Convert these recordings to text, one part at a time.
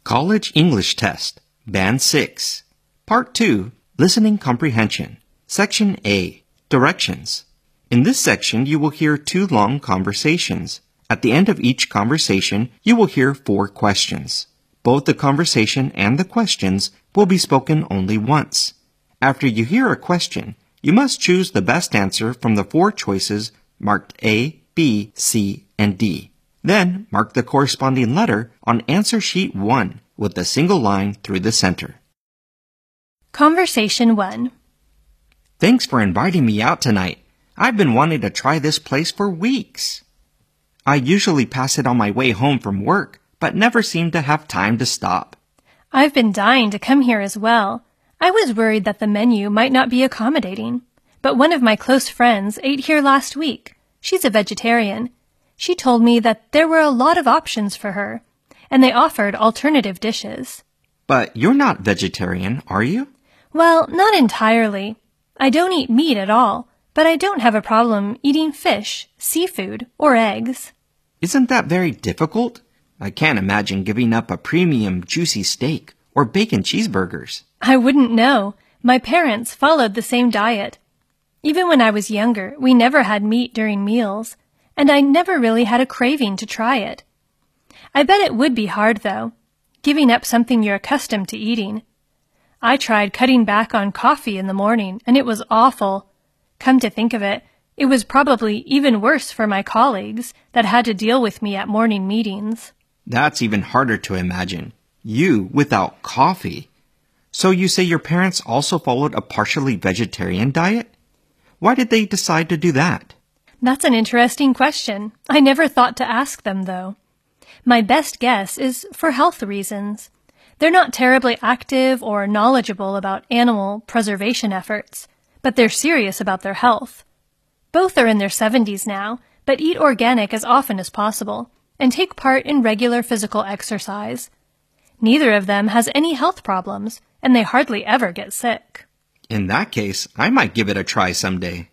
College English Test, Band 6, Part 2, Listening Comprehension, Section A, Directions. In this section, you will hear 2 long conversations. At the end of each conversation, you will hear 4 questions. Both the conversation and the questions will be spoken only once. After you hear a question, you must choose the best answer from the 4 choices marked A, B, C, and D. Then, mark the corresponding letter on answer sheet 1 with a single line through the center. Conversation 1. Thanks for inviting me out tonight. I've been wanting to try this place for weeks. I usually pass it on my way home from work, but never seem to have time to stop. I've been dying to come here as well. I was worried that the menu might not be accommodating. But one of my close friends ate here last week. She's a vegetarian. She told me that there were a lot of options for her, and they offered alternative dishes. But you're not vegetarian, are you? Well, not entirely. I don't eat meat at all, but I don't have a problem eating fish, seafood, or eggs. Isn't that very difficult? I can't imagine giving up a premium juicy steak or bacon cheeseburgers. I wouldn't know. My parents followed the same diet. Even when I was younger, we never had meat during meals, and I never really had a craving to try it. I bet it would be hard, though, giving up something you're accustomed to eating. I tried cutting back on coffee in the morning, and it was awful. Come to think of it, it was probably even worse for my colleagues that had to deal with me at morning meetings. That's even harder to imagine. You without coffee. So you say your parents also followed a partially vegetarian diet? Why did they decide to do that? That's an interesting question. I never thought to ask them, though. My best guess is for health reasons. They're not terribly active or knowledgeable about animal preservation efforts, but they're serious about their health. Both are in their 70s now, but eat organic as often as possible and take part in regular physical exercise. Neither of them has any health problems, and they hardly ever get sick. In that case, I might give it a try someday.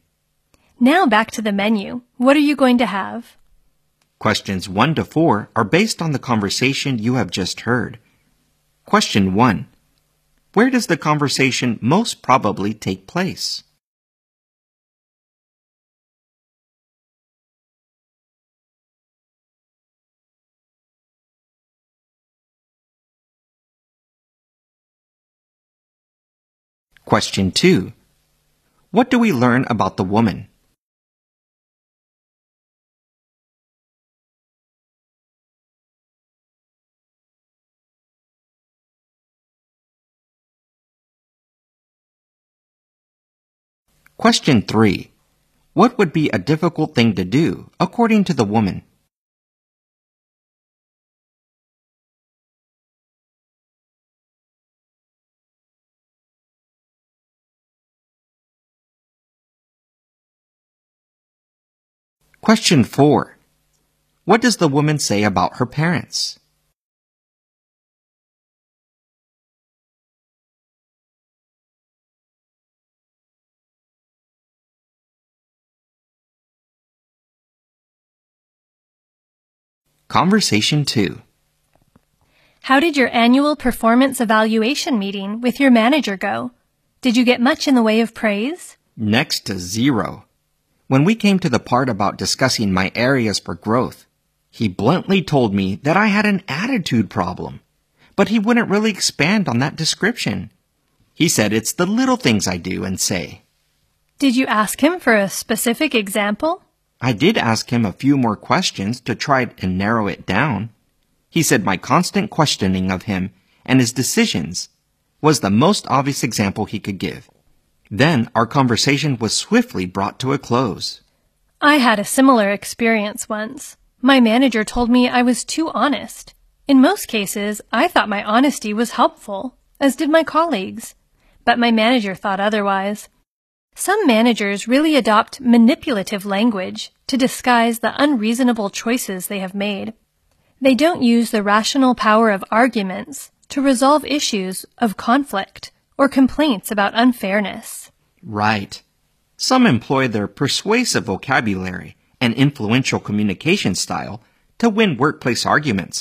Now back to the menu. What are you going to have? Questions 1 to 4 are based on the conversation you have just heard. Question 1. Where does the conversation most probably take place? Question 2. What do we learn about the woman? Question 3. What would be a difficult thing to do, according to the woman? Question 4. What does the woman say about her parents? Conversation 2. How did your annual performance evaluation meeting with your manager go? Did you get much in the way of praise? Next to 0. When we came to the part about discussing my areas for growth, he bluntly told me that I had an attitude problem, but he wouldn't really expand on that description. He said it's the little things I do and say. Did you ask him for a specific example? I did ask him a few more questions to try and narrow it down. He said my constant questioning of him and his decisions was the most obvious example he could give. Then our conversation was swiftly brought to a close. I had a similar experience once. My manager told me I was too honest. In most cases, I thought my honesty was helpful, as did my colleagues. But my manager thought otherwise. Some managers really adopt manipulative language to disguise the unreasonable choices they have made. They don't use the rational power of arguments to resolve issues of conflict or complaints about unfairness. Right. Some employ their persuasive vocabulary and influential communication style to win workplace arguments,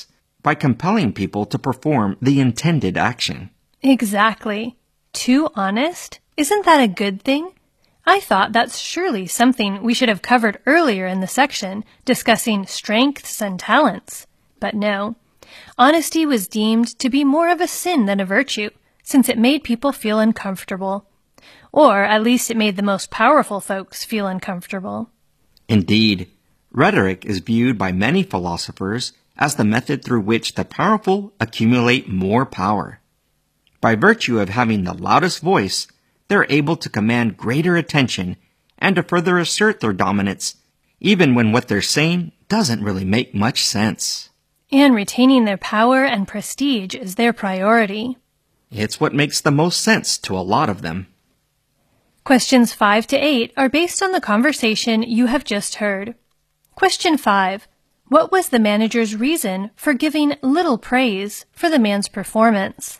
by compelling people to perform the intended action. Exactly. Too honest? Isn't that a good thing? I thought that's surely something we should have covered earlier in the section discussing strengths and talents. But no. Honesty was deemed to be more of a sin than a virtue, since it made people feel uncomfortable. Or at least it made the most powerful folks feel uncomfortable. Indeed, rhetoric is viewed by many philosophers as the method through which the powerful accumulate more power. By virtue of having the loudest voice, they're able to command greater attention and to further assert their dominance, even when what they're saying doesn't really make much sense. And retaining their power and prestige is their priority. It's what makes the most sense to a lot of them. Questions 5 to 8 are based on the conversation you have just heard. Question 5. What was the manager's reason for giving little praise for the man's performance?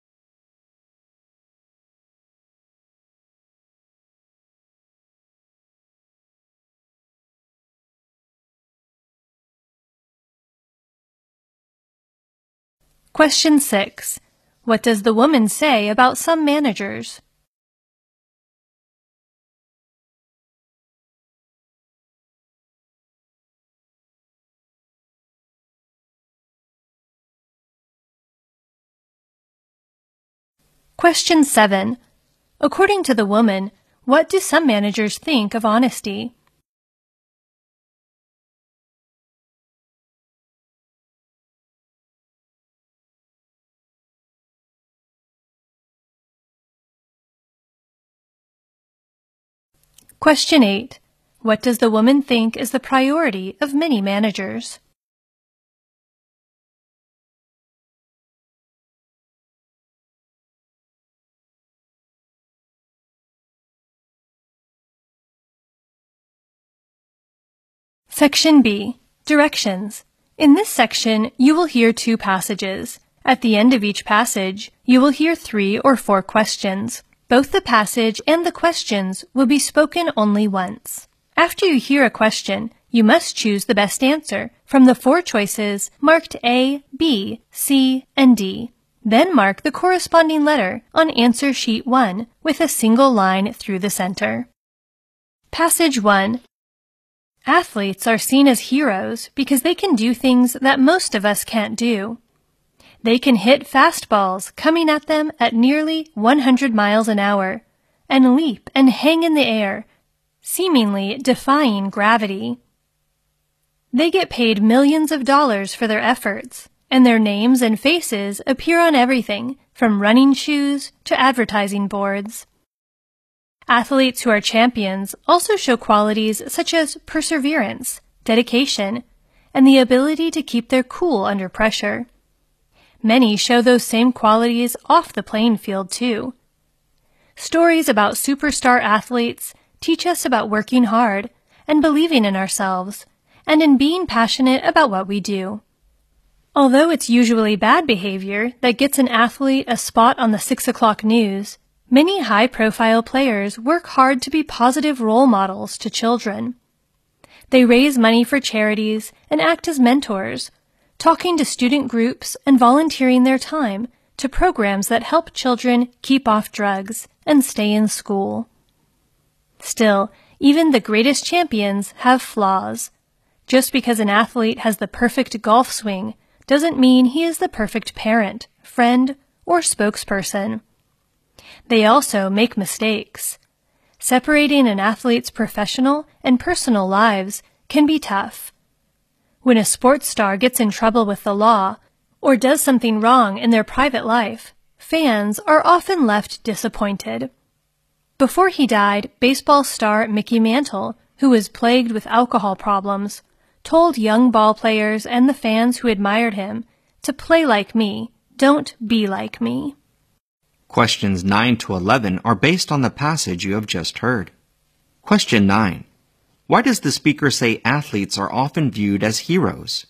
Question 6. What does the woman say about some managers? Question 7. According to the woman, what do some managers think of honesty? Question 8. What does the woman think is the priority of many managers? Section B. Directions. In this section, you will hear 2 passages. At the end of each passage, you will hear 3 or 4 questions. Both the passage and the questions will be spoken only once. After you hear a question, you must choose the best answer from the 4 choices marked A, B, C, and D. Then mark the corresponding letter on answer sheet 1 with a single line through the center. Passage 1. Athletes are seen as heroes because they can do things that most of us can't do. They can hit fastballs coming at them at nearly 100 miles an hour and leap and hang in the air, seemingly defying gravity. They get paid millions of dollars for their efforts, and their names and faces appear on everything from running shoes to advertising boards. Athletes who are champions also show qualities such as perseverance, dedication, and the ability to keep their cool under pressure. Many show those same qualities off the playing field too. Stories about superstar athletes teach us about working hard and believing in ourselves, and in being passionate about what we do. Although it's usually bad behavior that gets an athlete a spot on the 6 o'clock news, many high-profile players work hard to be positive role models to children. They raise money for charities and act as mentors, talking to student groups and volunteering their time to programs that help children keep off drugs and stay in school. Still, even the greatest champions have flaws. Just because an athlete has the perfect golf swing doesn't mean he is the perfect parent, friend, or spokesperson. They also make mistakes. Separating an athlete's professional and personal lives can be tough. When a sports star gets in trouble with the law or does something wrong in their private life, fans are often left disappointed. Before he died, baseball star Mickey Mantle, who was plagued with alcohol problems, told young ball players and the fans who admired him to play like me, don't be like me. Questions 9 to 11 are based on the passage you have just heard. Question 9. Why does the speaker say athletes are often viewed as heroes?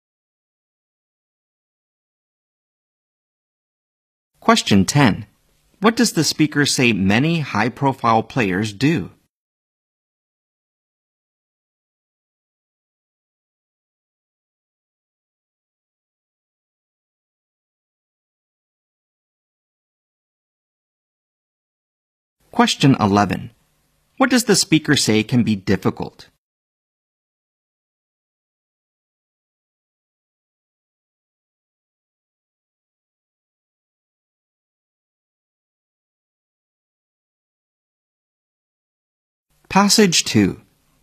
Question 10. What does the speaker say many high-profile players do? Question 11. What does the speaker say can be difficult? Passage 2.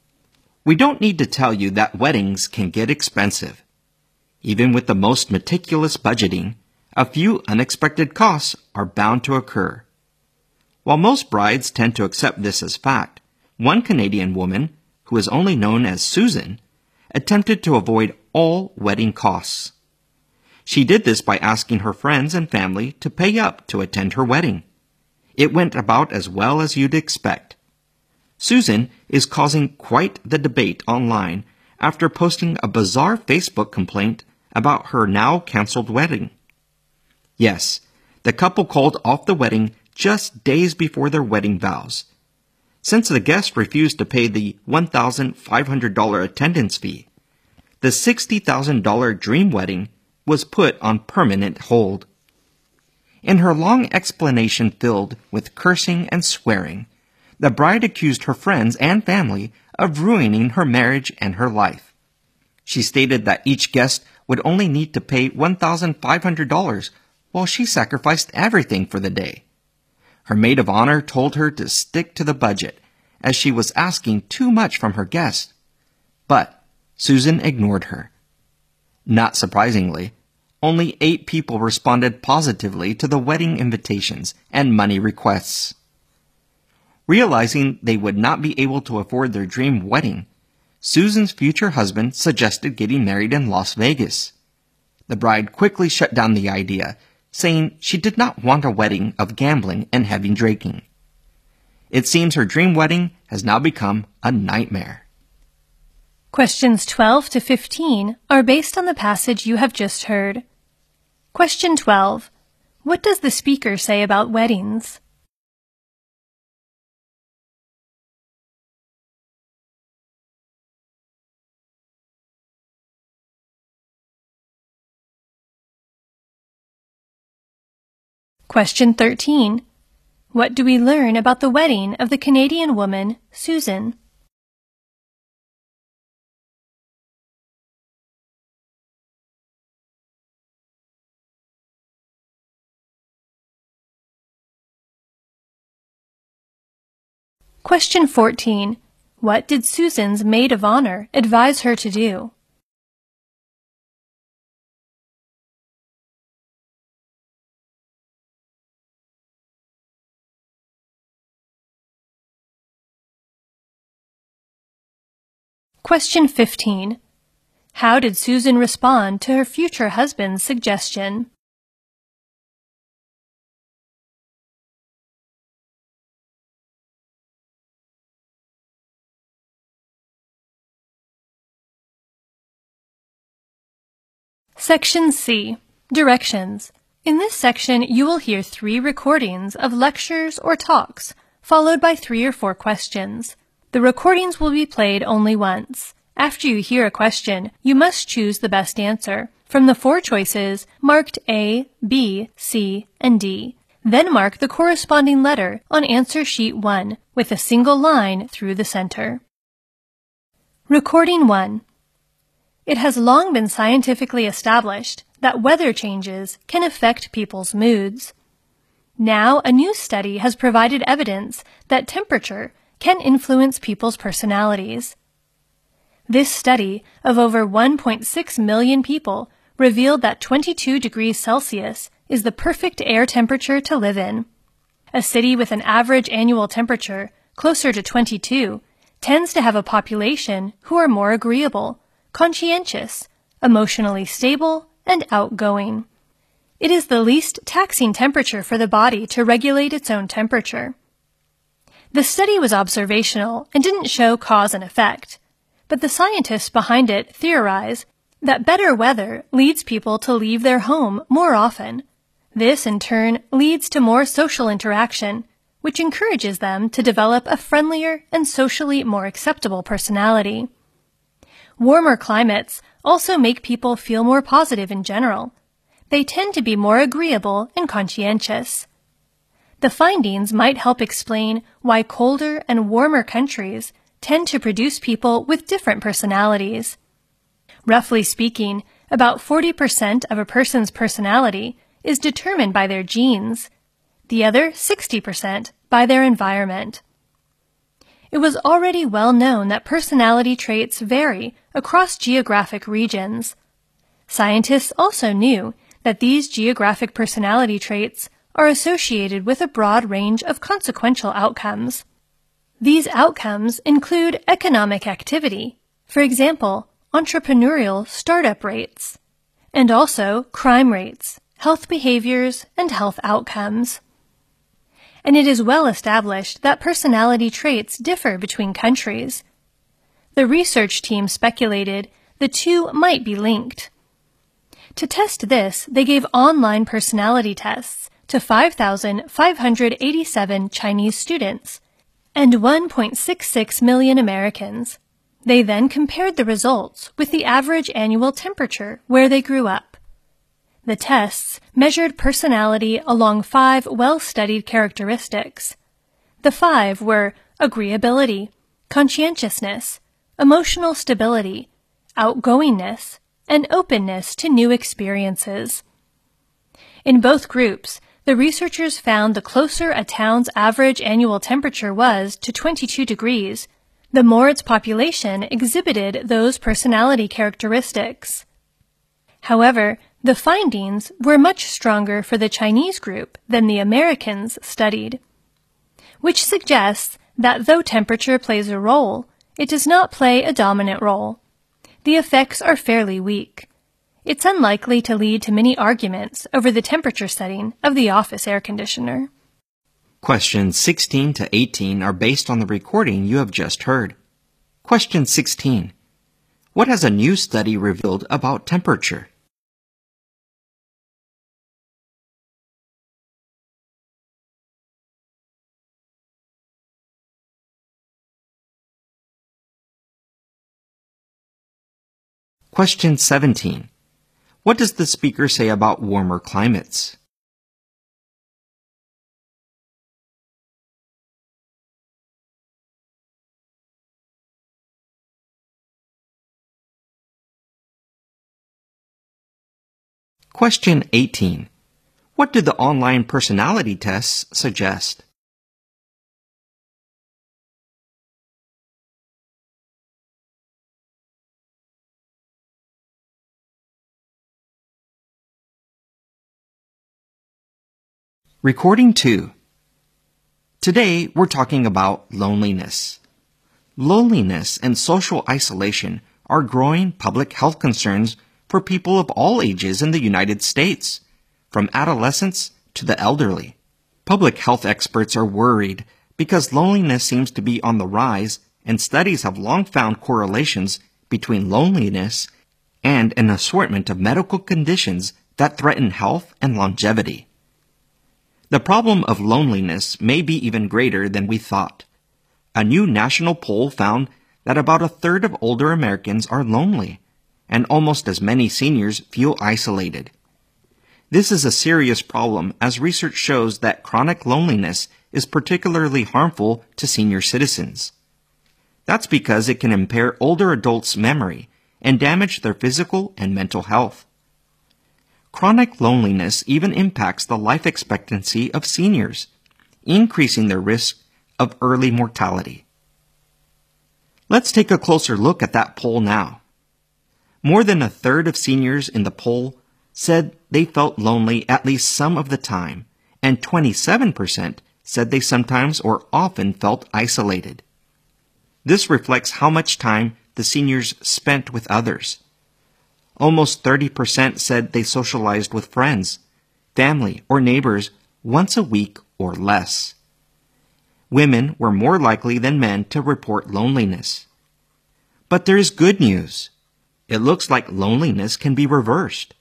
We don't need to tell you that weddings can get expensive. Even with the most meticulous budgeting, a few unexpected costs are bound to occur. While most brides tend to accept this as fact, one Canadian woman, who is only known as Susan, attempted to avoid all wedding costs. She did this by asking her friends and family to pay up to attend her wedding. It went about as well as you'd expect. Susan is causing quite the debate online after posting a bizarre Facebook complaint about her now canceled wedding. Yes, the couple called off the wedding just days before their wedding vows. Since the guest refused to pay the $1,500 attendance fee, the $60,000 dream wedding was put on permanent hold. In her long explanation filled with cursing and swearing, the bride accused her friends and family of ruining her marriage and her life. She stated that each guest would only need to pay $1,500 while she sacrificed everything for the day. Her maid of honor told her to stick to the budget, as she was asking too much from her guest. But Susan ignored her. Not surprisingly, only 8 people responded positively to the wedding invitations and money requests. Realizing they would not be able to afford their dream wedding, Susan's future husband suggested getting married in Las Vegas. The bride quickly shut down the idea, saying she did not want a wedding of gambling and heavy drinking. It seems her dream wedding has now become a nightmare. Questions 12 to 15 are based on the passage you have just heard. Question 12. What does the speaker say about weddings? Question 13. What do we learn about the wedding of the Canadian woman, Susan? Question 14. What did Susan's maid of honor advise her to do? Question 15. How did Susan respond to her future husband's suggestion? Section C. Directions. In this section, you will hear 3 recordings of lectures or talks, followed by 3 or 4 questions. The recordings will be played only once. After you hear a question, you must choose the best answer from the 4 choices marked A, B, C, and D. Then mark the corresponding letter on answer sheet 1 with a single line through the center. Recording 1. It has long been scientifically established that weather changes can affect people's moods. Now, a new study has provided evidence that temperature can influence people's personalities. This study of over 1.6 million people revealed that 22 degrees Celsius is the perfect air temperature to live in. A city with an average annual temperature closer to 22 tends to have a population who are more agreeable, conscientious, emotionally stable, and outgoing. It is the least taxing temperature for the body to regulate its own temperature. The study was observational and didn't show cause and effect, but the scientists behind it theorize that better weather leads people to leave their home more often. This, in turn, leads to more social interaction, which encourages them to develop a friendlier and socially more acceptable personality. Warmer climates also make people feel more positive in general. They tend to be more agreeable and conscientious. The findings might help explain why colder and warmer countries tend to produce people with different personalities. Roughly speaking, about 40% of a person's personality is determined by their genes, the other 60% by their environment. It was already well known that personality traits vary across geographic regions. Scientists also knew that these geographic personality traits are associated with a broad range of consequential outcomes. These outcomes include economic activity, for example, entrepreneurial startup rates, and also crime rates, health behaviors, and health outcomes. And it is well established that personality traits differ between countries. The research team speculated the two might be linked. To test this, they gave online personality tests to 5,587 Chinese students and 1.66 million Americans. They then compared the results with the average annual temperature where they grew up. The tests measured personality along 5 well-studied characteristics. The 5 were agreeability, conscientiousness, emotional stability, outgoingness, and openness to new experiences. In both groups, the researchers found the closer a town's average annual temperature was to 22 degrees, the more its population exhibited those personality characteristics. However, the findings were much stronger for the Chinese group than the Americans studied, which suggests that though temperature plays a role, it does not play a dominant role. The effects are fairly weak. It's unlikely to lead to many arguments over the temperature setting of the office air conditioner. Questions 16 to 18 are based on the recording you have just heard. Question 16. What has a new study revealed about temperature? Question 17. What does the speaker say about warmer climates? Question 18. What do the online personality tests suggest? Recording 2. Today, we're talking about loneliness. Loneliness and social isolation are growing public health concerns for people of all ages in the United States, from adolescents to the elderly. Public health experts are worried because loneliness seems to be on the rise, and studies have long found correlations between loneliness and an assortment of medical conditions that threaten health and longevity. The problem of loneliness may be even greater than we thought. A new national poll found that about a third of older Americans are lonely, and almost as many seniors feel isolated. This is a serious problem as research shows that chronic loneliness is particularly harmful to senior citizens. That's because it can impair older adults' memory and damage their physical and mental health. Chronic loneliness even impacts the life expectancy of seniors, increasing their risk of early mortality. Let's take a closer look at that poll now. More than a third of seniors in the poll said they felt lonely at least some of the time, and 27% said they sometimes or often felt isolated. This reflects how much time the seniors spent with others. Almost 30% said they socialized with friends, family, or neighbors once a week or less. Women were more likely than men to report loneliness. But there is good news. It looks like loneliness can be reversed.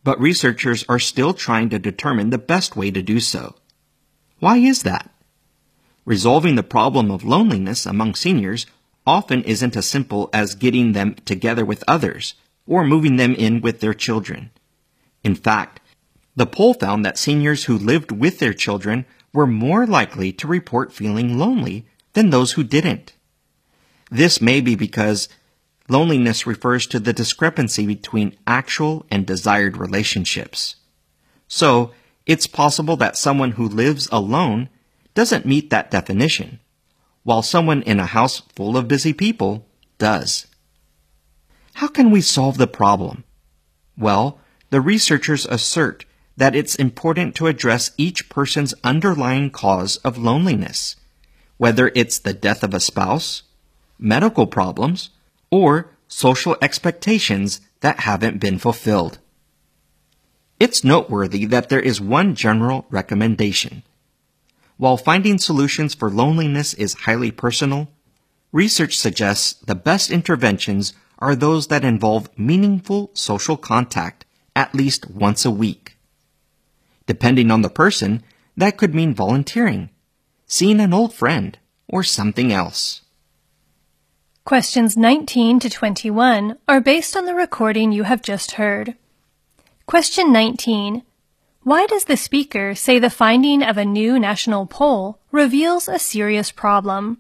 but researchers are still trying to determine the best way to do so. Why is that? Resolving the problem of loneliness among seniors often isn't as simple as getting them together with others or moving them in with their children. In fact, the poll found that seniors who lived with their children were more likely to report feeling lonely than those who didn't. This may be because loneliness refers to the discrepancy between actual and desired relationships. So, it's possible that someone who lives alone doesn't meet that definition, while someone in a house full of busy people does. How can we solve the problem? Well, the researchers assert that it's important to address each person's underlying cause of loneliness, whether it's the death of a spouse, medical problems, or social expectations that haven't been fulfilled. It's noteworthy that there is one general recommendation. While finding solutions for loneliness is highly personal, research suggests the best interventions are those that involve meaningful social contact at least once a week. Depending on the person, that could mean volunteering, seeing an old friend, or something else. Questions 19 to 21 are based on the recording you have just heard. Question 19. Why does the speaker say the finding of a new national poll reveals a serious problem?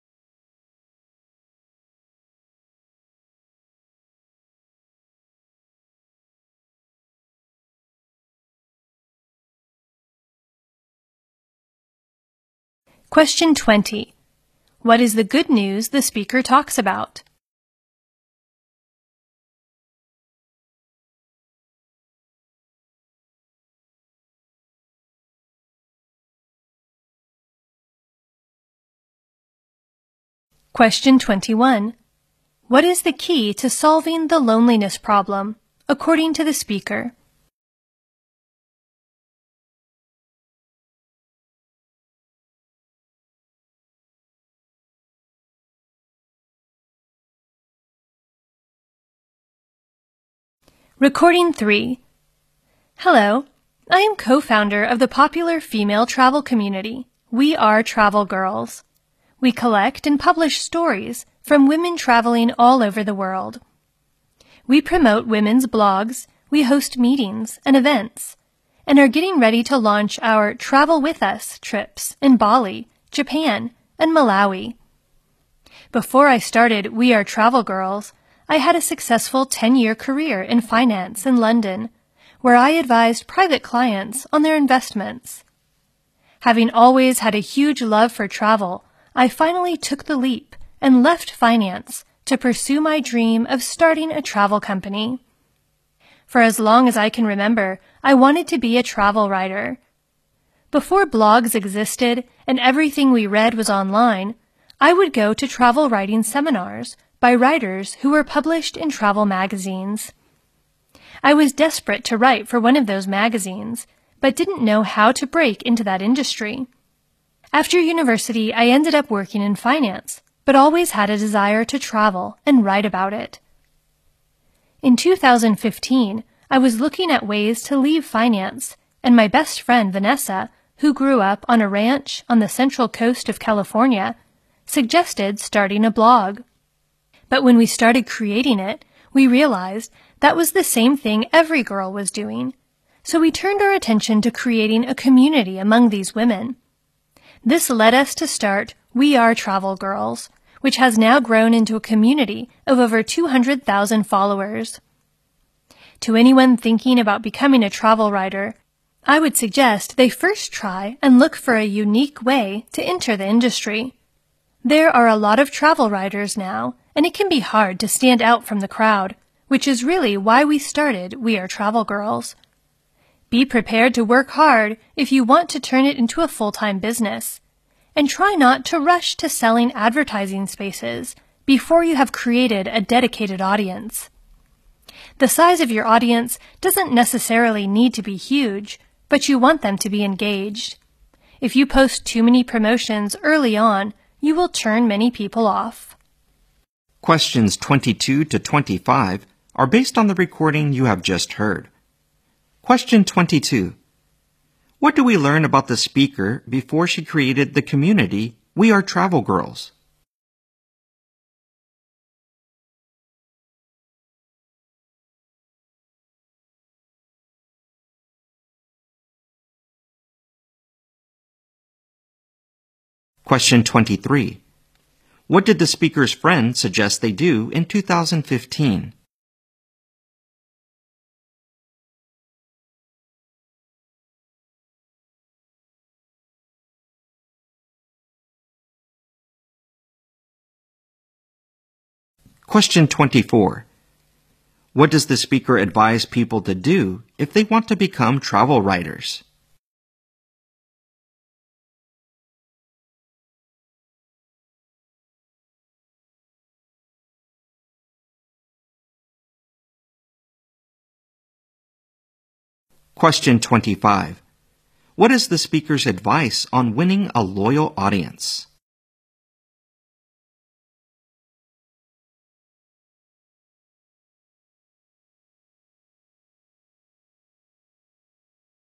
Question 20. What is the good news the speaker talks about? Question 21. What is the key to solving the loneliness problem, according to the speaker? Recording 3. Hello, I am co-founder of the popular female travel community, We Are Travel Girls. We collect and publish stories from women traveling all over the world. We promote women's blogs, we host meetings and events, and are getting ready to launch our Travel With Us trips in Bali, Japan, and Malawi. Before I started We Are Travel Girls, I had a successful 10-year career in finance in London, where I advised private clients on their investments. Having always had a huge love for travel, I finally took the leap and left finance to pursue my dream of starting a travel company. For as long as I can remember, I wanted to be a travel writer. Before blogs existed and everything we read was online, I would go to travel writing seminars by writers who were published in travel magazines. I was desperate to write for one of those magazines, but didn't know how to break into that industry. After university, I ended up working in finance, but always had a desire to travel and write about it. In 2015, I was looking at ways to leave finance, and my best friend Vanessa, who grew up on a ranch on the central coast of California, suggested starting a blog. But when we started creating it, we realized that was the same thing every girl was doing, so we turned our attention to creating a community among these women. This led us to start We Are Travel Girls, which has now grown into a community of over 200,000 followers. To anyone thinking about becoming a travel writer, I would suggest they first try and look for a unique way to enter the industry. There are a lot of travel writers now, and it can be hard to stand out from the crowd, which is really why we started We Are Travel Girls. Be prepared to work hard if you want to turn it into a full-time business, and try not to rush to selling advertising spaces before you have created a dedicated audience. The size of your audience doesn't necessarily need to be huge, but you want them to be engaged. If you post too many promotions early on, you will turn many people off. Questions 22 to 25 are based on the recording you have just heard. Question 22. What do we learn about the speaker before she created the community We Are Travel Girls? Question 23. What did the speaker's friend suggest they do in 2015? Question 24. What does the speaker advise people to do if they want to become travel writers? Question 25. What is the speaker's advice on winning a loyal audience?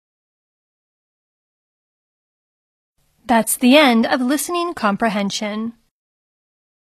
That's the end of listening comprehension.